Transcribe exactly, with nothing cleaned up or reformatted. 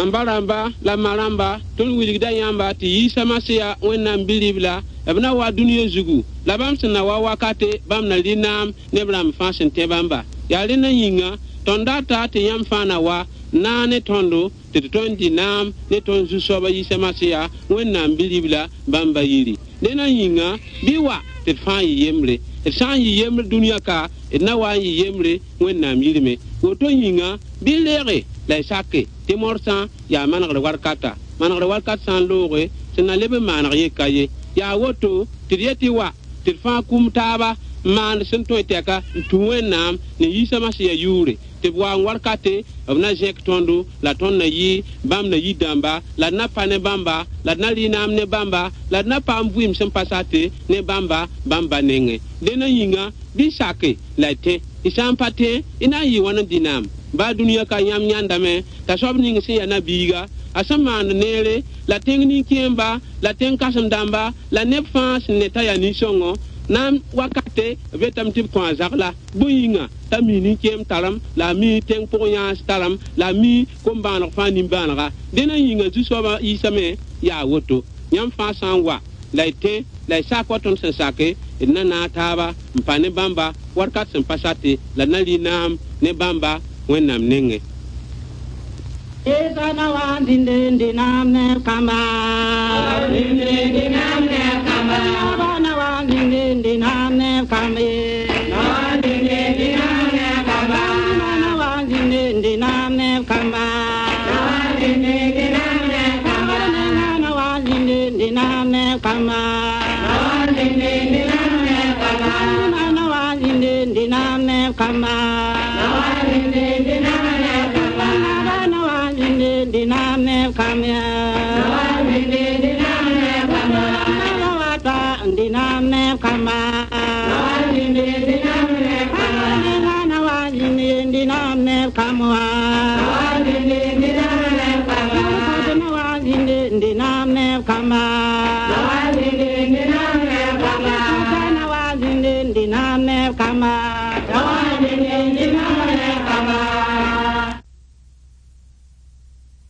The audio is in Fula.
Tambaramba, la maramba, ton wilgda yamba, ti Isa Masiya, wennam bilibla, ebna wa dunya zugu, la bam sena wa wakate, bam na linam, nebram fansen te bamba. Ya lina yinga, ton data te yam fana wa, na ne tondo, te ton dinam, ne ton zusoba Isa Masiya, wennam bilibla, bamba yiri. Lina yinga, biwa, te fan yemre, et san yemre dunya ka, et na wa yemre, wennam yirime. Woto yinga, bilere, la sake, te morsan, ya managre warkata, managre warkat san loge, se na lebe managre kaye, ya woto, tiriyeti wa, tirfan kum taba, man sento eteka, tuwen nam, ni Isa Masiya yure, te bwa warkate, na jek tondo, la ton na yi, bam na yi damba, la na pane bamba, la na linam ne bamba, la na pamvuim sempasate, ne bamba, bamba nenge. Dena yinga, bi sake, la te, isampate, ina yi wana dinam. Ba dunia ka yam nyandame ta sob ning se yana biga asama nere la tengni kiemba la tenkasam damba la nefans neta ya ni songo nam wakate vetam tip ko azakla buyinga tamini kiem taram la mi teng ponya taram la mi kombana fani banara dena yinga ju soba isame ya woto nyam fa sanwa la te la sakwaton sensake na na taba mpane bamba warkat sem pasate la nali nam ne bamba wennam nenge Isa na wa dinde dinam ne kamba dinde dinam ne kamba na wa dinde dinam ne kamba na dinde dinam ne kamba na wa dinde dinam ne kamba na dinde dinam ne kamba na wa dinde dinam ne kamba na dinde dinam ne kamba na wa dinde dinam ne kamba dinam ne kamya nawalinde dinam ne kama nawata dinam ne kama nawalinde dinam ne kama nawalinde dinam ne kama nawalinde dinam ne kama nawalinde dinam ne kama nawalinde dinam ne kama nawalinde dinam ne kama